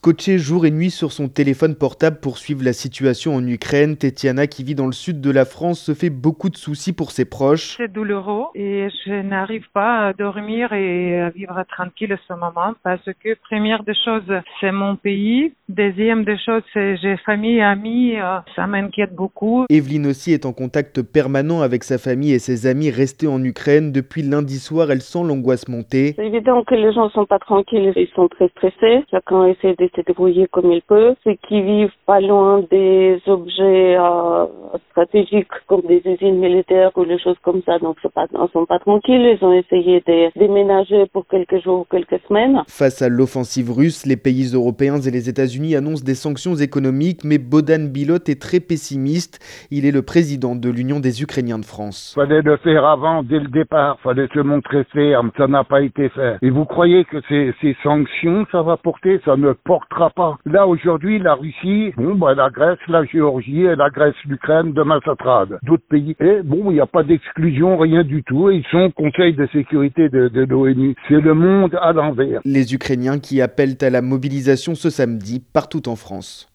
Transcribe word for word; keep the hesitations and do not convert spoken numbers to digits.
Scotchée jour et nuit sur son téléphone portable pour suivre la situation en Ukraine, Tetiana, qui vit dans le sud de la France, se fait beaucoup de soucis pour ses proches. C'est douloureux et je n'arrive pas à dormir et à vivre tranquille à ce moment parce que première des choses, c'est mon pays. Deuxième des choses, c'est j'ai famille et amis. Ça m'inquiète beaucoup. Evelyne aussi est en contact permanent avec sa famille et ses amis restés en Ukraine. Depuis lundi soir, elle sent l'angoisse monter. C'est évident que les gens sont pas tranquilles, ils sont très stressés. Chacun essaie de se débrouiller comme il peut. Ceux qui vivent pas loin des objets euh, stratégiques comme des usines militaires ou les choses comme ça, donc c'est pas, ils sont pas tranquilles. Ils ont essayé de déménager pour quelques jours, quelques semaines. Face à l'offensive russe, les pays européens et les États-Unis annoncent des sanctions économiques, mais Bohdan Bilot est très pessimiste. Il est le président de l'Union des Ukrainiens de France. Fallait le faire avant, dès le départ. Fallait se montrer ferme. Ça n'a pas été fait. Et vous croyez que ces, ces sanctions, ça va porter? Ça ne portera pas. Là, aujourd'hui, la Russie, bon, bah, la Grèce, la Géorgie et la Grèce, l'Ukraine, demain, ça sera d'autres pays. Et bon, il n'y a pas d'exclusion, rien du tout. Ils sont au Conseil de sécurité de, de l'ONU. C'est le monde à l'envers. Les Ukrainiens qui appellent à la mobilisation ce samedi partout en France.